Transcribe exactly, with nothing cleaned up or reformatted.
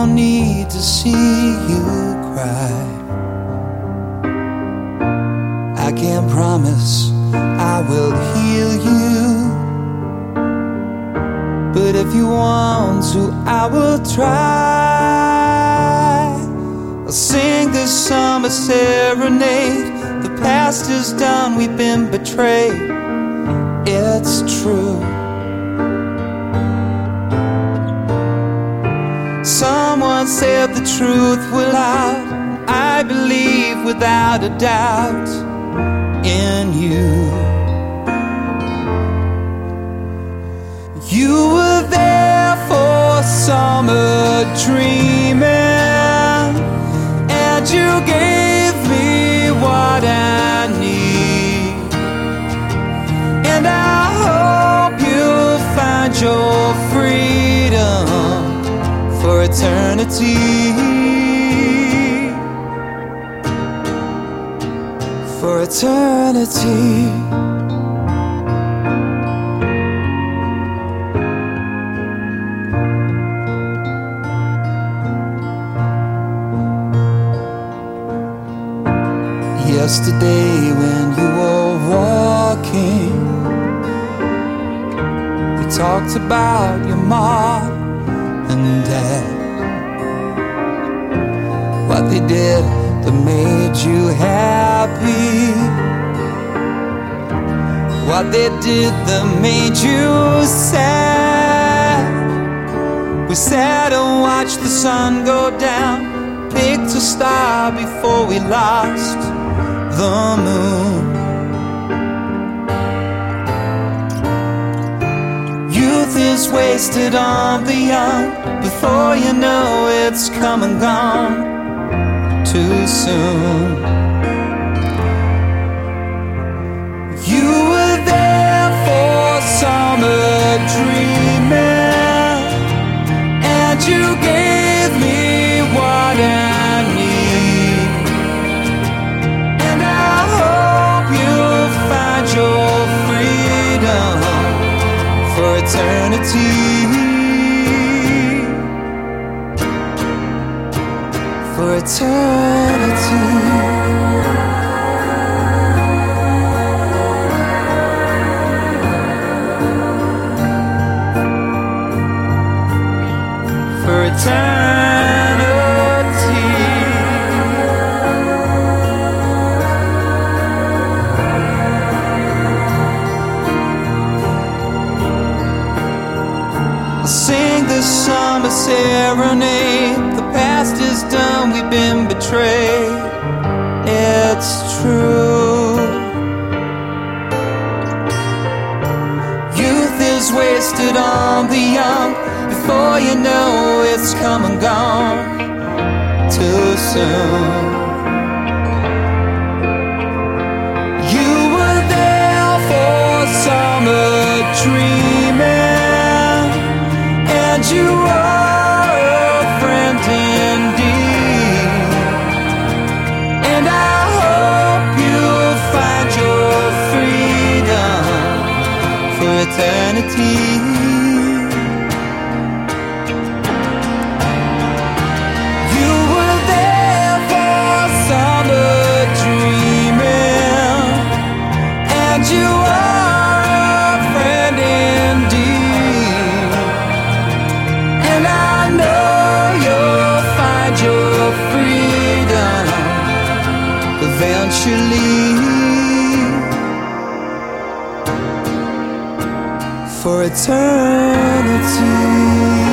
don't need to see you cry. I can't promise I will heal you, but if you want to, I will try. I'll sing this summer serenade. The past is done, we've been betrayed. It's true. Someone said the truth will out. I believe without a doubt in you. You were there for summer dreaming, and you gave me what I need. And I hope you'll find your freedom for eternity. For eternity. Yesterday when you were walking, we talked about your mom and dad, what they did that made you happy, what they did that made you sad. We sat and watched the sun go down, picked a star before we lost the moon. Youth is wasted on the young. Before you know it's come and gone too soon. You were there for summer dreaming, and you gave me what I need. And I hope you'll find your freedom for eternity. For eternity. For eternity. I'll sing this summer serenade. The past is done, we've been betrayed. It's true. Youth is wasted on the young. Before you know it's come and gone too soon. You were there for summer dreaming, and you are a friend indeed. And I hope you'll find your freedom for eternity. You were there for summer dreaming, and you are a friend indeed. And I know you'll find your freedom eventually. For eternity.